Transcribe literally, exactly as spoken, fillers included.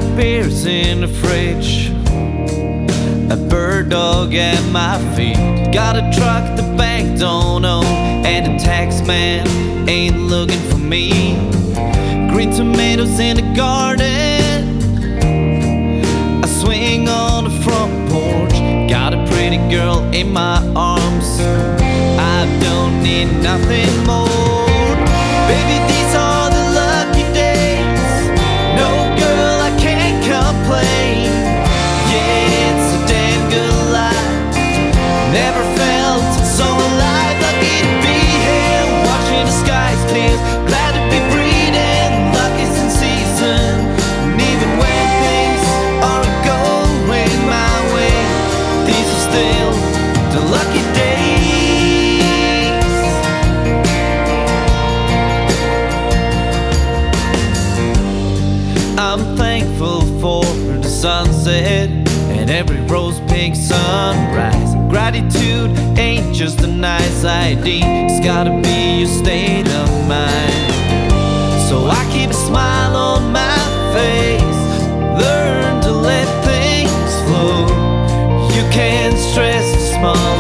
beers in the fridge, a bird dog at my feet. Got a truck the bank don't own, and the tax man ain't looking for me. Green tomatoes in the garden, I swing on the front porch. Got a pretty girl in my arms, I don't need nothing more. Baby, these are the lucky days, no girl, I can't complain. Yeah, it's a damn good life, never felt so alive. Lucky to be here, watching the skies clear, glad to be breathing, lucky's in season. And even when things aren't going my way, these are still the lucky days. I'm thankful for the sunset and every rose pink sunrise. Gratitude ain't just a nice idea, it's gotta be your state of mind. So I keep a smile on my face, learn to let things flow. You can't stress the small